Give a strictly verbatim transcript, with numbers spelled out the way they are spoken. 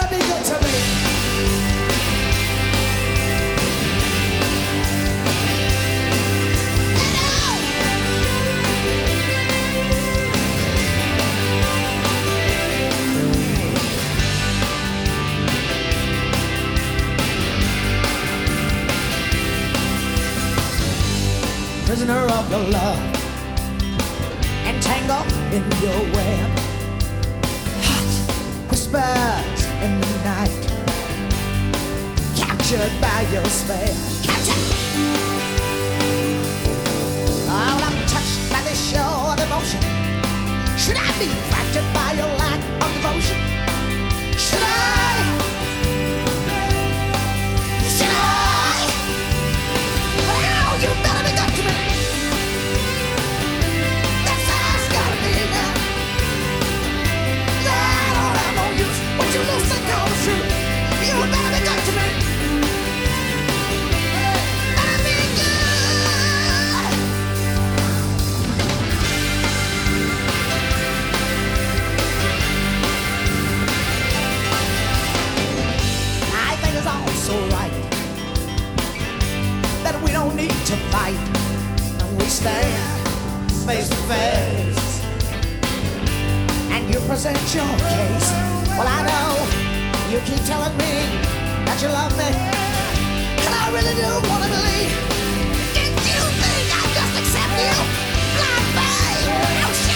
better be good to me. Prisoner of your love, entangled in your web. Hot whispers in the night, captured by your spell. Captured! Oh, I'm touched by this show of emotion. Should I be fractured by your lack of devotion? Should I? Should I? Well, you better be good to me. That's how it's gotta be now. I don't have no use, but you lose the cold truth. You better be good to me. Better be good. I think it's all so right that we don't need to fight, and we stand face to face, and you present your case. Well, I know you keep telling me that you love me, and I really do want to believe. Did you think I'd just accept you? Blind faith,